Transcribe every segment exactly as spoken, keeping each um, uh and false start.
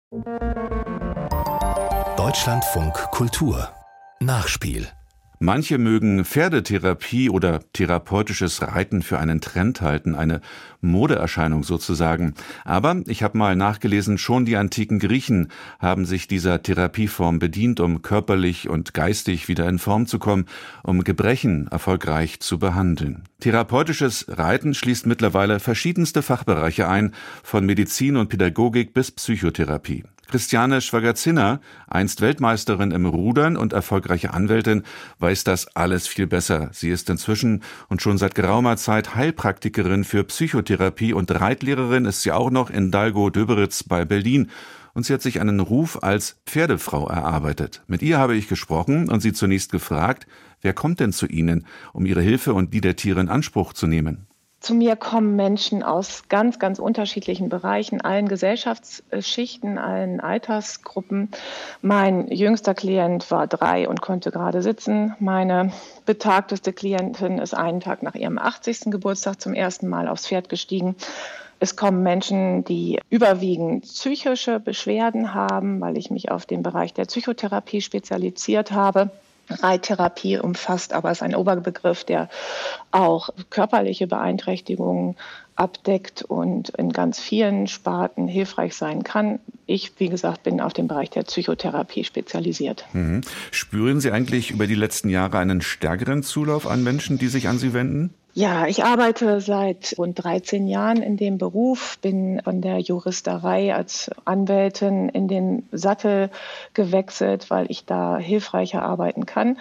Deutschlandfunk Kultur Nachspiel. Manche mögen Pferdetherapie oder therapeutisches Reiten für einen Trend halten, eine Modeerscheinung sozusagen. Aber ich habe mal nachgelesen, schon die antiken Griechen haben sich dieser Therapieform bedient, um körperlich und geistig wieder in Form zu kommen, um Gebrechen erfolgreich zu behandeln. Therapeutisches Reiten schließt mittlerweile verschiedenste Fachbereiche ein, von Medizin und Pädagogik bis Psychotherapie. Christiane Schwagerzinner, einst Weltmeisterin im Rudern und erfolgreiche Anwältin, weiß das alles viel besser. Sie ist inzwischen und schon seit geraumer Zeit Heilpraktikerin für Psychotherapie und Reitlehrerin ist sie auch noch in Dalgo-Döberitz bei Berlin. Und sie hat sich einen Ruf als Pferdefrau erarbeitet. Mit ihr habe ich gesprochen und sie zunächst gefragt, wer kommt denn zu Ihnen, um ihre Hilfe und die der Tiere in Anspruch zu nehmen? Zu mir kommen Menschen aus ganz, ganz unterschiedlichen Bereichen, allen Gesellschaftsschichten, allen Altersgruppen. Mein jüngster Klient war drei und konnte gerade sitzen. Meine betagteste Klientin ist einen Tag nach ihrem achtzigsten Geburtstag zum ersten Mal aufs Pferd gestiegen. Es kommen Menschen, die überwiegend psychische Beschwerden haben, weil ich mich auf den Bereich der Psychotherapie spezialisiert habe. Reittherapie umfasst aber ist ein Oberbegriff, der auch körperliche Beeinträchtigungen abdeckt und in ganz vielen Sparten hilfreich sein kann. Ich, wie gesagt, bin auf den Bereich der Psychotherapie spezialisiert. Mhm. Spüren Sie eigentlich über die letzten Jahre einen stärkeren Zulauf an Menschen, die sich an Sie wenden? Ja, ich arbeite seit rund dreizehn Jahren in dem Beruf, bin von der Juristerei als Anwältin in den Sattel gewechselt, weil ich da hilfreicher arbeiten kann.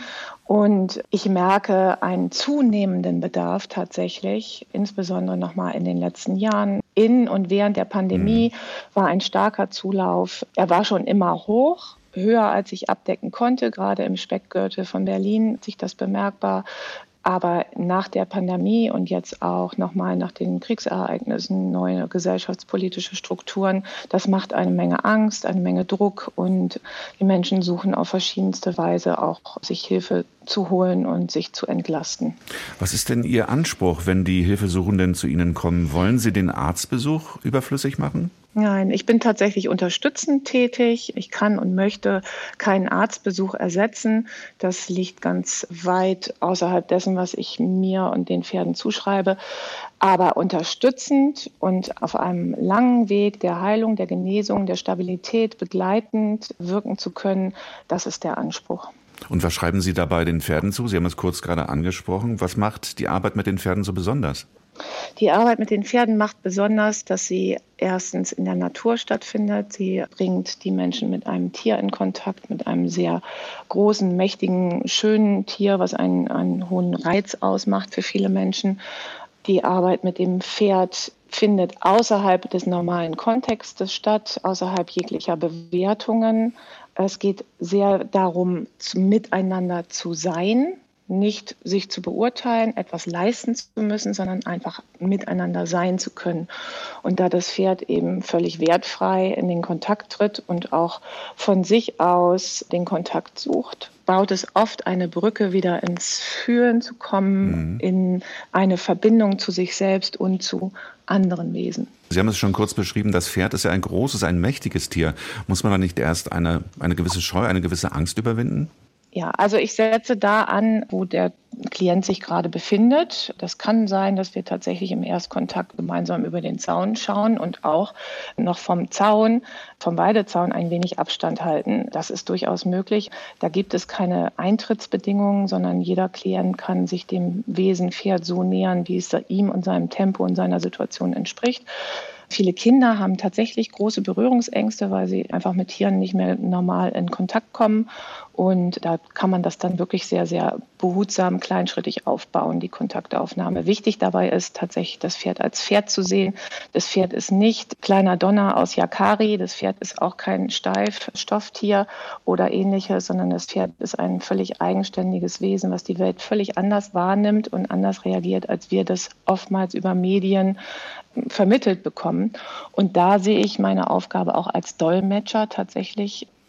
Und ich merke einen zunehmenden Bedarf tatsächlich, insbesondere nochmal in den letzten Jahren. In und während der Pandemie war ein starker Zulauf. Er war schon immer hoch. Höher als ich abdecken konnte, gerade im Speckgürtel von Berlin hat sich das bemerkbar. Aber nach der Pandemie und jetzt auch nochmal nach den Kriegsereignissen, neue gesellschaftspolitische Strukturen, das macht eine Menge Angst, eine Menge Druck und die Menschen suchen auf verschiedenste Weise auch sich Hilfe zu holen und sich zu entlasten. Was ist denn Ihr Anspruch, wenn die Hilfesuchenden zu Ihnen kommen? Wollen Sie den Arztbesuch überflüssig machen? Nein, ich bin tatsächlich unterstützend tätig. Ich kann und möchte keinen Arztbesuch ersetzen. Das liegt ganz weit außerhalb dessen, was ich mir und den Pferden zuschreibe. Aber unterstützend und auf einem langen Weg der Heilung, der Genesung, der Stabilität begleitend wirken zu können, das ist der Anspruch. Und was schreiben Sie dabei den Pferden zu? Sie haben es kurz gerade angesprochen. Was macht die Arbeit mit den Pferden so besonders? Die Arbeit mit den Pferden macht besonders, dass sie erstens in der Natur stattfindet. Sie bringt die Menschen mit einem Tier in Kontakt, mit einem sehr großen, mächtigen, schönen Tier, was einen, einen hohen Reiz ausmacht für viele Menschen. Die Arbeit mit dem Pferd findet außerhalb des normalen Kontextes statt, außerhalb jeglicher Bewertungen. Es geht sehr darum, miteinander zu sein. Nicht sich zu beurteilen, etwas leisten zu müssen, sondern einfach miteinander sein zu können. Und da das Pferd eben völlig wertfrei in den Kontakt tritt und auch von sich aus den Kontakt sucht, baut es oft eine Brücke, wieder ins Fühlen zu kommen, mhm. in eine Verbindung zu sich selbst und zu anderen Wesen. Sie haben es schon kurz beschrieben, das Pferd ist ja ein großes, ein mächtiges Tier. Muss man da nicht erst eine, eine gewisse Scheu, eine gewisse Angst überwinden? Ja, also ich setze da an, wo der Klient sich gerade befindet. Das kann sein, dass wir tatsächlich im Erstkontakt gemeinsam über den Zaun schauen und auch noch vom Zaun, vom Weidezaun ein wenig Abstand halten. Das ist durchaus möglich. Da gibt es keine Eintrittsbedingungen, sondern jeder Klient kann sich dem Wesen Pferd so nähern, wie es ihm und seinem Tempo und seiner Situation entspricht. Viele Kinder haben tatsächlich große Berührungsängste, weil sie einfach mit Tieren nicht mehr normal in Kontakt kommen. Und da kann man das dann wirklich sehr, sehr behutsam, kleinschrittig aufbauen, die Kontaktaufnahme. Wichtig dabei ist tatsächlich, das Pferd als Pferd zu sehen. Das Pferd ist nicht kleiner Donner aus Yakari, das Pferd ist auch kein Steifstofftier oder ähnliches, sondern das Pferd ist ein völlig eigenständiges Wesen, was die Welt völlig anders wahrnimmt und anders reagiert, als wir das oftmals über Medien vermittelt bekommen. Und da sehe ich meine Aufgabe auch als Dolmetscher tatsächlich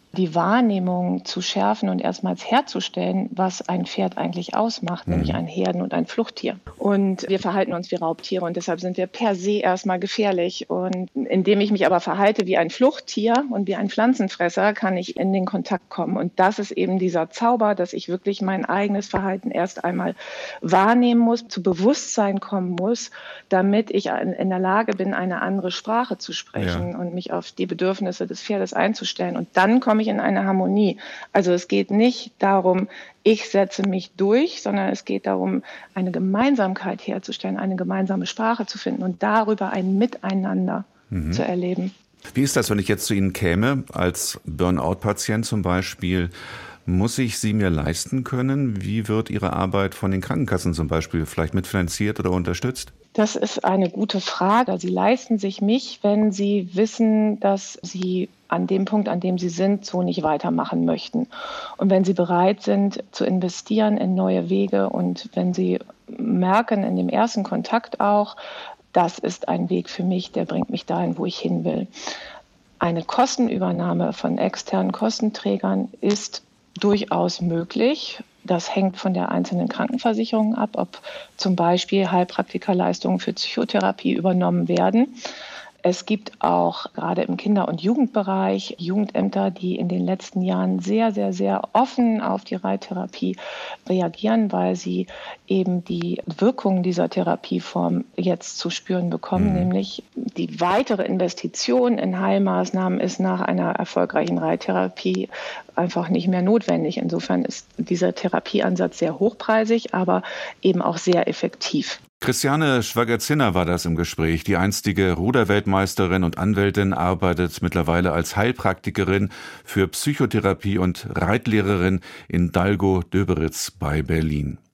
die Wahrnehmung zu schärfen und erstmals herzustellen, was ein Pferd eigentlich ausmacht, mhm. nämlich ein Herden- und ein Fluchttier. Und wir verhalten uns wie Raubtiere und deshalb sind wir per se erstmal gefährlich. Und indem ich mich aber verhalte wie ein Fluchttier und wie ein Pflanzenfresser, kann ich in den Kontakt kommen. Und das ist eben dieser Zauber, dass ich wirklich mein eigenes Verhalten erst einmal wahrnehmen muss, zu Bewusstsein kommen muss, damit ich in der Lage bin, eine andere Sprache zu sprechen ja. und mich auf die Bedürfnisse des Pferdes einzustellen. Und dann komme ich in eine Harmonie. Also es geht nicht darum, ich setze mich durch, sondern es geht darum, eine Gemeinsamkeit herzustellen, eine gemeinsame Sprache zu finden und darüber ein Miteinander mhm. zu erleben. Wie ist das, wenn ich jetzt zu Ihnen käme, als Burnout-Patient zum Beispiel? Muss ich sie mir leisten können? Wie wird Ihre Arbeit von den Krankenkassen zum Beispiel vielleicht mitfinanziert oder unterstützt? Das ist eine gute Frage. Sie leisten sich mich, wenn Sie wissen, dass Sie an dem Punkt, an dem Sie sind, so nicht weitermachen möchten. Und wenn Sie bereit sind zu investieren in neue Wege und wenn Sie merken in dem ersten Kontakt auch, das ist ein Weg für mich, der bringt mich dahin, wo ich hin will. Eine Kostenübernahme von externen Kostenträgern ist durchaus möglich. Das hängt von der einzelnen Krankenversicherung ab, ob zum Beispiel Heilpraktikerleistungen für Psychotherapie übernommen werden. Es gibt auch gerade im Kinder- und Jugendbereich Jugendämter, die in den letzten Jahren sehr, sehr, sehr offen auf die Reittherapie reagieren, weil sie eben die Wirkungen dieser Therapieform jetzt zu spüren bekommen, mhm. nämlich die weitere Investition in Heilmaßnahmen ist nach einer erfolgreichen Reittherapie einfach nicht mehr notwendig. Insofern ist dieser Therapieansatz sehr hochpreisig, aber eben auch sehr effektiv. Christiane Schwagerzinner war das im Gespräch. Die einstige Ruderweltmeisterin und Anwältin arbeitet mittlerweile als Heilpraktikerin für Psychotherapie und Reitlehrerin in Dalgo-Döberitz bei Berlin.